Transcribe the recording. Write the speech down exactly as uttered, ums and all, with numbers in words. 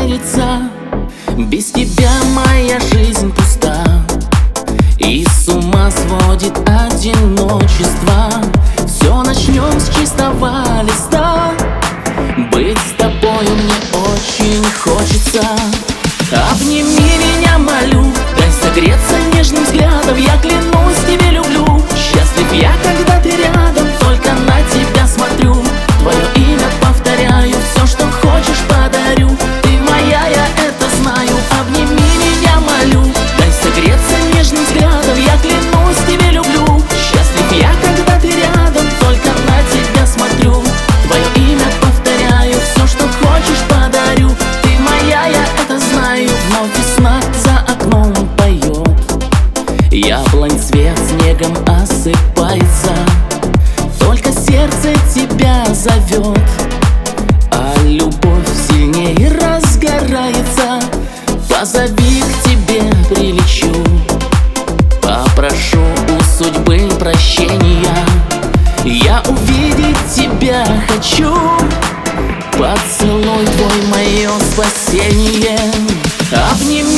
нравится. Без тебя моя жизнь пуста, и с ума сводит одиночество. Все начнем с чистого листа. Быть с тобою мне очень хочется. Обними меня, молю, дай согреться нежным взглядом. Я клянусь, тебе люблю. Счастлив я, когда ты рядом, только на тебя смотрю. Твое имя повторяю, все, что хочешь, подарю. Ты моя, я это знаю. Обними меня, молю, дай согреться нежным взглядом. Я клянусь, тебе люблю. Счастлив я, когда ты рядом, только на тебя смотрю. Твое имя повторяю, все, что хочешь, подарю. Ты моя, я это знаю. Вновь весна за окном поет, яблонь цвет снегом осыпается. Только сердце тебя зовет, а любовь сильнее разгорается. Позови, к тебе прилечу, попрошу у судьбы прощения. Я увидеть тебя хочу, поцелуй твой мое спасение. Обними